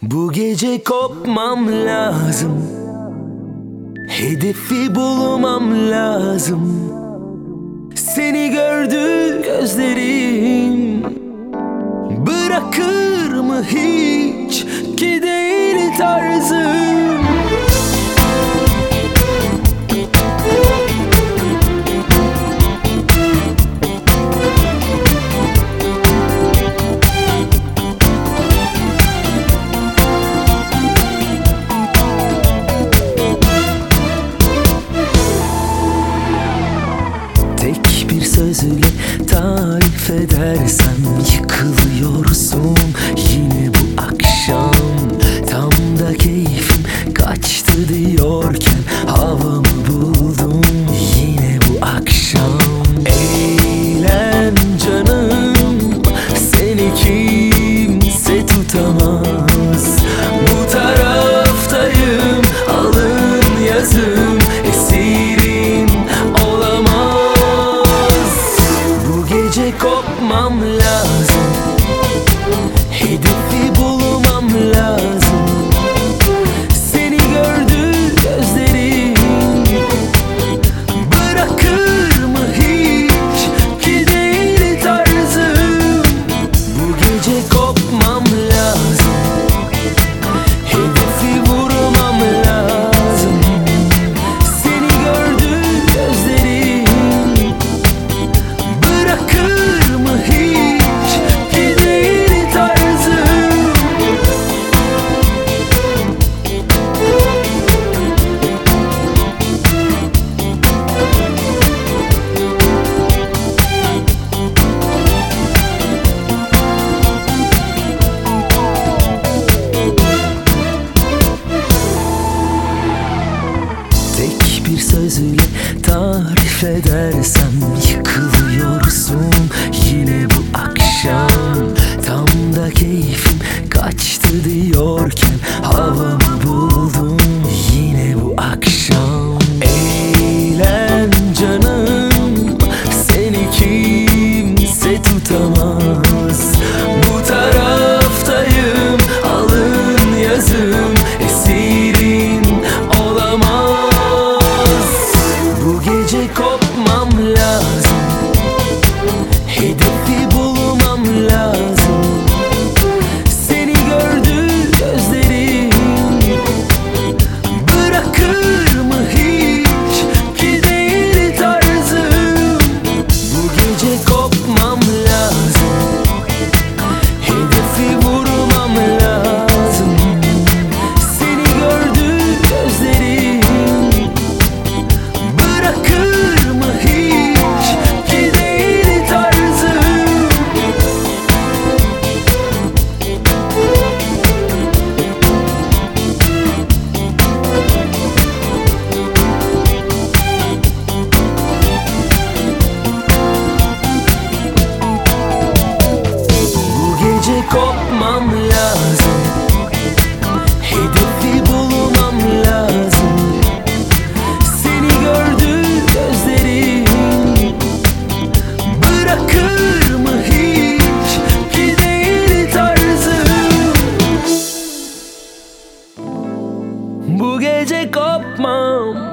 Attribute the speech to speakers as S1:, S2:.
S1: Bu gece kopmam lazım, hedefi bulmam lazım. Seni gördü gözlerim, bırakır mı hiç ki değil tarzım. Tek bir sözle tarif edersem yıkılıyorsun yine bu akşam. Tam da keyfim kaçtı diyorken havamı buldum yine bu akşam. Eğlen canım, seni kimse tutamaz. Bu taraftayım, alın yazım, esirim olamaz. Bu gece kopmam lazım, hedefi bulmam lazım. Seni gördü gözlerim, bırakır mı hiç ki değil tarzım. Bu gece kopmam lazım, hedefi vurmam lazım. Seni gördü gözlerim, bırakır mı hiç ki değil tarzım. Tek bir sözle tarif edersem yıkılıyorsun yine bu akşam. Tam da keyfim kaçtı diyorken havamı buldum yine bu akşam. Eğlen canım, seni kimse tutamaz. Bu taraftayım, alın yazım, esirin olamaz. Bu gece kopmam lazım, hedefi bulmam lazım. Seni gördü gözlerim, bırakır mı hiç ki değil tarzım. Bu gece kopmam lazım, hedefi vurmam lazım. Seni gördü gözlerim, bırakır mı hiç ki değil tarzım. Bu gece kopmam lazım, hedefi bulmam lazım. Seni gördü gözlerim, bırakır mı hiç ki değil tarzım. Bu gece kopmam